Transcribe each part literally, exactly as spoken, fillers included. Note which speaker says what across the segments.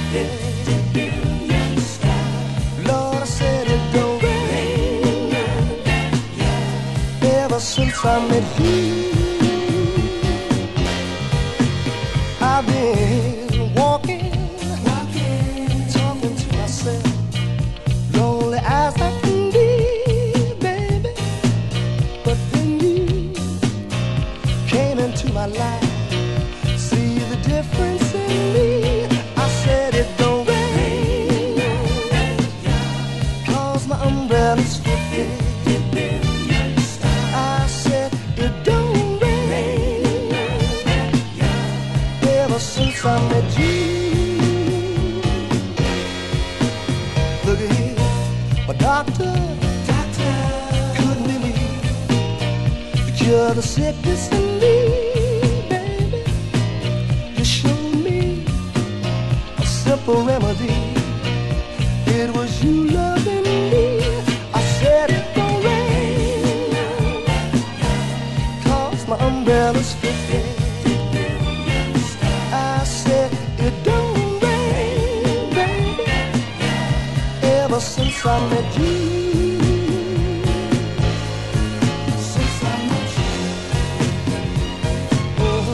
Speaker 1: Lord, I said it don't rain. Ever since I met you, I've been walking, walking, talking to myself, lonely as I can be, baby. But then you came into my life, see the difference in me. I said it don't rain, 'cause my umbrella's fifty. I said it don't rain, ever since I met you. Look at here, my doctor, doctor couldn't believe the cure the sickness in me, baby. You showed me a simple remedy. It was you loving me. I said it don't rain, 'cause my umbrella's fifty. I said it don't rain, baby, ever since I met you. Since I met you. Oh.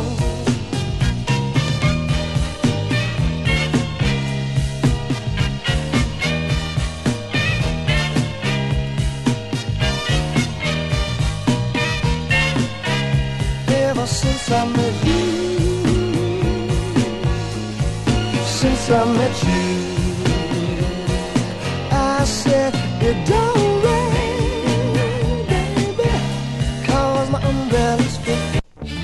Speaker 1: Ever since I met you, since I met you, I said it don't rain, baby, 'cause my umbrella's fifty.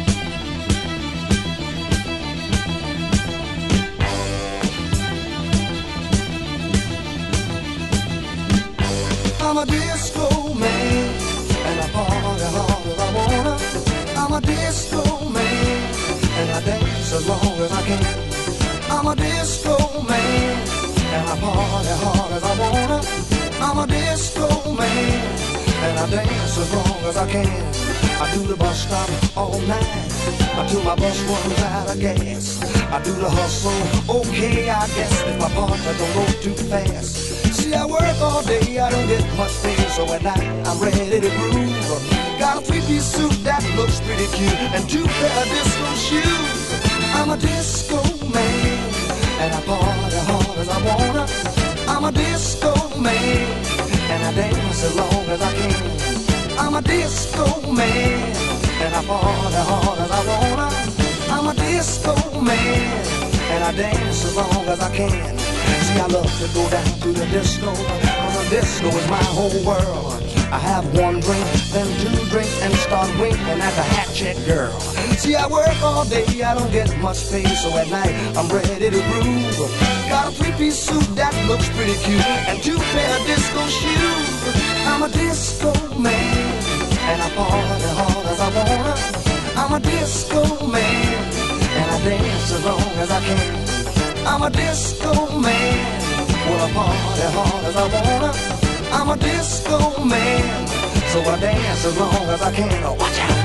Speaker 1: I'm a disco man, and I party hard as I wanna. I'm a disco man, and I dance as long as I can. I'm a disco man, and I party hard as I wanna. I'm a disco man, and I dance as long as I can. I do the bus stop all night until my bus runs out of gas. I do the hustle, okay, I guess, if my partner don't go too fast. See, I work all day, I don't get much pay, so at night I'm ready to groove. Got a three-piece suit that looks pretty cute and two pair of disco shoes. I'm a disco man, and I party hard as I wanna. I'm a disco man, and I dance as long as I can. I'm a disco man, and I party hard as I wanna. I'm a disco man, and I dance as long as I can. See, I love to go down to the disco, 'cause the disco is my whole world. I have one drink, then two drinks, and start winking at the hat check girl. See, I work all day, I don't get much pay, so at night I'm ready to groove. Got a three-piece suit that looks pretty cute and two pair of disco shoes. I'm a disco man, and I party hard as I wanna. I'm a disco man, and I dance as long as I can. I'm a disco man, well, I party hard as I wanna. I'm a disco man, so I dance as long as I can. Oh, watch out!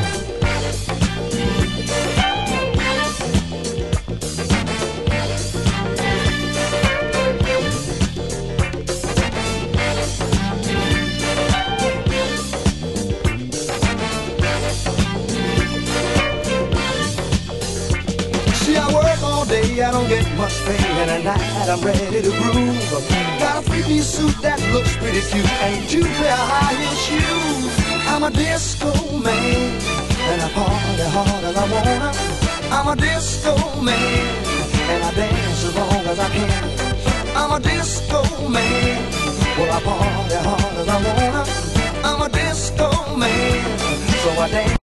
Speaker 1: See, I work all day, I don't get much pay, and at night I'm ready to groove. Got a three-piece suit that looks pretty cute and two pair of high-heel shoes. I'm a disco man, and I party hard as I wanna. I'm a disco man, and I dance as long as I can. I'm a disco man, well, I party hard as I wanna. I'm a disco man, so I dance.